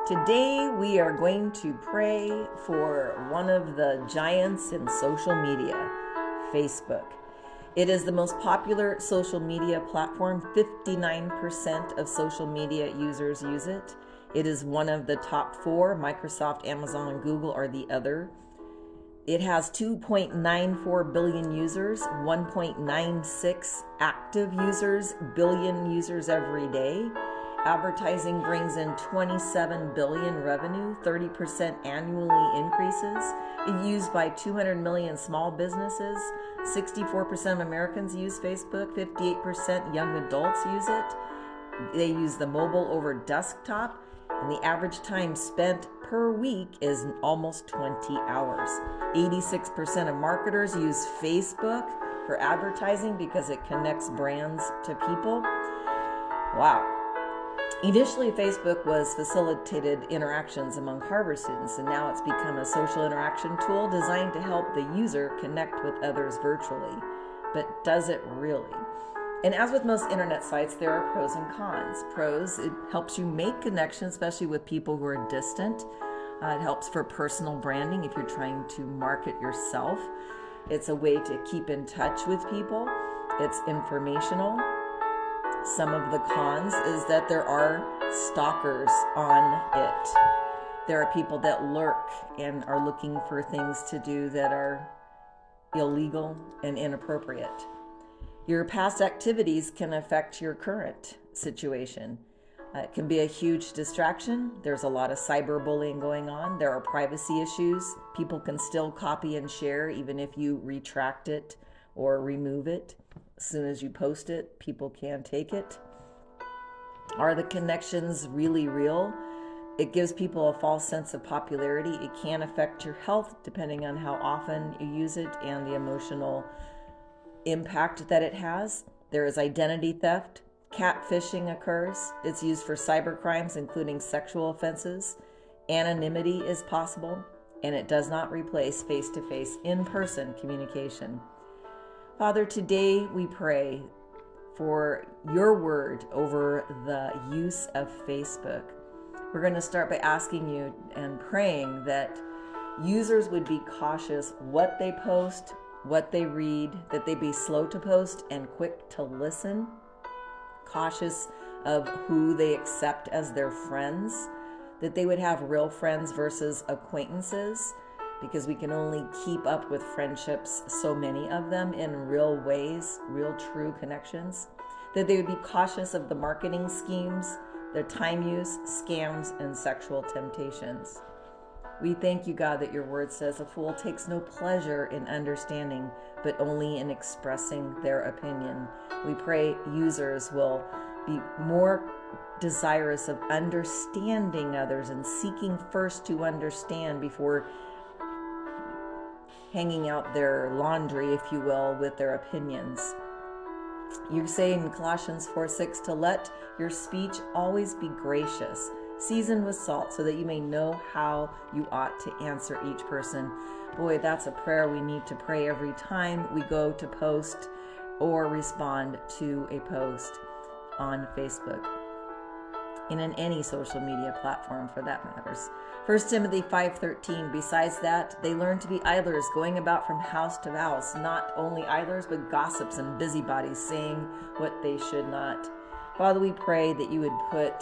Today we are going to pray for one of the giants in social media, Facebook. It is the most popular social media platform. 59% of social media users use it. It is one of the top four. Microsoft, Amazon, and Google are the other. It has 2.94 billion users, 1.96 active users, billion users every day. Advertising brings in 27 billion revenue, 30% annually increases. It's used by 200 million small businesses. 64% of Americans use Facebook, 58% young adults use it. They use the mobile over desktop, and the average time spent per week is almost 20 hours. 86% of marketers use Facebook for advertising because it connects brands to people. Wow. Initially, Facebook was facilitated interactions among Harvard students, and now it's become a social interaction tool designed to help the user connect with others virtually. But does it really? And as with most internet sites, there are pros and cons. Pros, it helps you make connections, especially with people who are distant. It helps for personal branding if you're trying to market yourself. It's a way to keep in touch with people. It's informational. Some of the cons is that there are stalkers on it. There are people that lurk and are looking for things to do that are illegal and inappropriate. Your past activities can affect your current situation. It can be a huge distraction. There's a lot of cyberbullying going on. There are privacy issues. People can still copy and share even if you retract it or remove it. As soon as you post it, people can take it. Are the connections really real? It gives people a false sense of popularity. It can affect your health depending on how often you use it and the emotional impact that it has. There is identity theft. Catfishing occurs. It's used for cyber crimes, including sexual offenses. Anonymity is possible, and it does not replace face-to-face, in-person communication. Father, today we pray for your word over the use of Facebook. We're going to start by asking you and praying that users would be cautious what they post, what they read, that they be slow to post and quick to listen, cautious of who they accept as their friends, that they would have real friends versus acquaintances, because we can only keep up with friendships, so many of them, in real ways, real true connections, that they would be cautious of the marketing schemes, their time use, scams, and sexual temptations. We thank you, God, that your word says a fool takes no pleasure in understanding, but only in expressing their opinion. We pray users will be more desirous of understanding others and seeking first to understand before hanging out their laundry, if you will, with their opinions. You say in Colossians 4:6 to let your speech always be gracious, seasoned with salt, so that you may know how you ought to answer each person. Boy, that's a prayer we need to pray every time we go to post or respond to a post on Facebook and in any social media platform for that matters. 1 Timothy 5:13, besides that, they learn to be idlers, going about from house to house, not only idlers, but gossips and busybodies, saying what they should not. Father, we pray that you would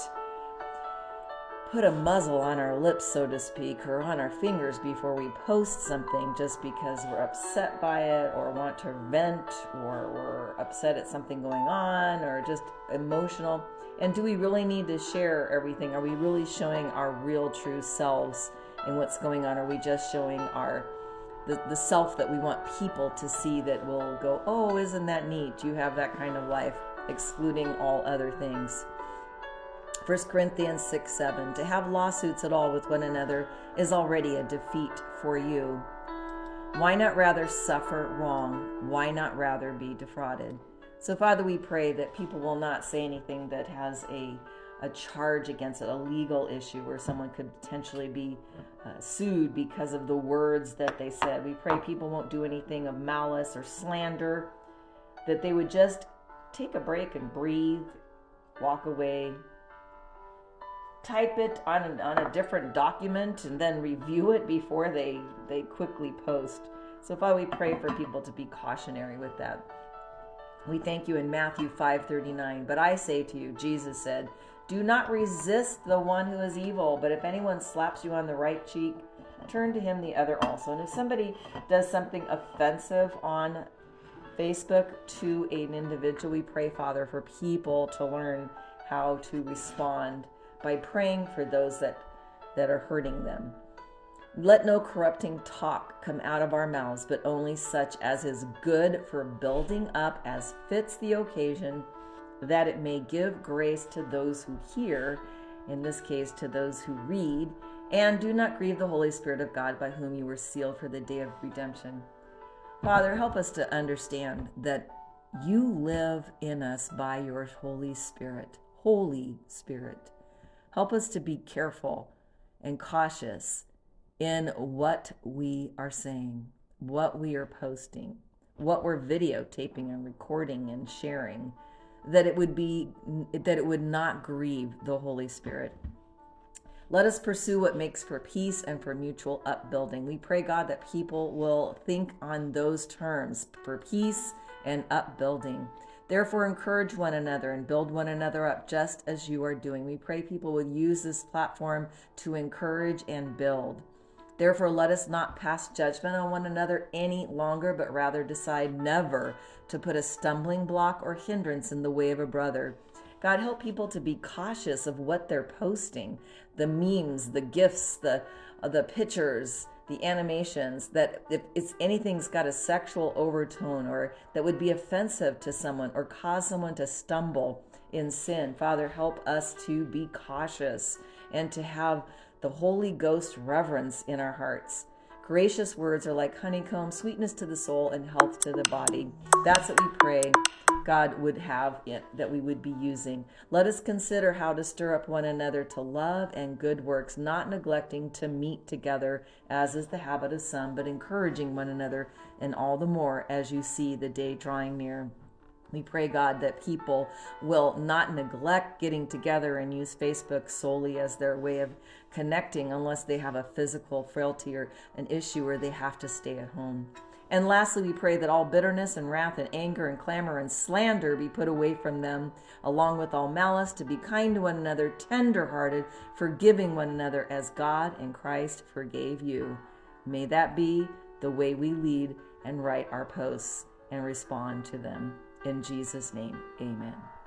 put a muzzle on our lips, so to speak, or on our fingers before we post something just because we're upset by it or want to vent or we're upset at something going on or just emotional. And do we really need to share everything? Are we really showing our real true selves in what's going on? Are we just showing the self that we want people to see, that will go, oh, isn't that neat? You have that kind of life, excluding all other things. 1 Corinthians 6:7, to have lawsuits at all with one another is already a defeat for you. Why not rather suffer wrong? Why not rather be defrauded? So, Father, we pray that people will not say anything that has a charge against it, a legal issue where someone could potentially be sued because of the words that they said. We pray people won't do anything of malice or slander, that they would just take a break and breathe, walk away, type it on a different document and then review it before they quickly post. So Father, we pray for people to be cautionary with that. We thank you in Matthew 5:39. But I say to you, Jesus said, do not resist the one who is evil, but if anyone slaps you on the right cheek, turn to him the other also. And if somebody does something offensive on Facebook to an individual, we pray, Father, for people to learn how to respond by praying for those that are hurting them. Let no corrupting talk come out of our mouths, but only such as is good for building up as fits the occasion, that it may give grace to those who hear, in this case to those who read, and do not grieve the Holy Spirit of God, by whom you were sealed for the day of redemption. Father, help us to understand that you live in us by your Holy Spirit. Holy Spirit. Help us to be careful and cautious in what we are saying, what we are posting, what we're videotaping and recording and sharing, that it would not grieve the Holy Spirit. Let us pursue what makes for peace and for mutual upbuilding. We pray, God, that people will think on those terms, for peace and upbuilding. Therefore, encourage one another and build one another up, just as you are doing. We pray people would use this platform to encourage and build. Therefore, let us not pass judgment on one another any longer, but rather decide never to put a stumbling block or hindrance in the way of a brother. God, help people to be cautious of what they're posting, the memes, the GIFs, the pictures, the animations, that if it's anything's got a sexual overtone or that would be offensive to someone or cause someone to stumble in sin. Father, help us to be cautious and to have the Holy Ghost reverence in our hearts. Gracious words are like honeycomb, sweetness to the soul and health to the body. That's what we pray God would have it, that we would be using. Let us consider how to stir up one another to love and good works, not neglecting to meet together, as is the habit of some, but encouraging one another, and all the more as you see the day drawing near. We pray, God, that people will not neglect getting together and use Facebook solely as their way of connecting unless they have a physical frailty or an issue where they have to stay at home. And lastly, we pray that all bitterness and wrath and anger and clamor and slander be put away from them, along with all malice, to be kind to one another, tender-hearted, forgiving one another as God and Christ forgave you. May that be the way we lead and write our posts and respond to them. In Jesus' name, amen.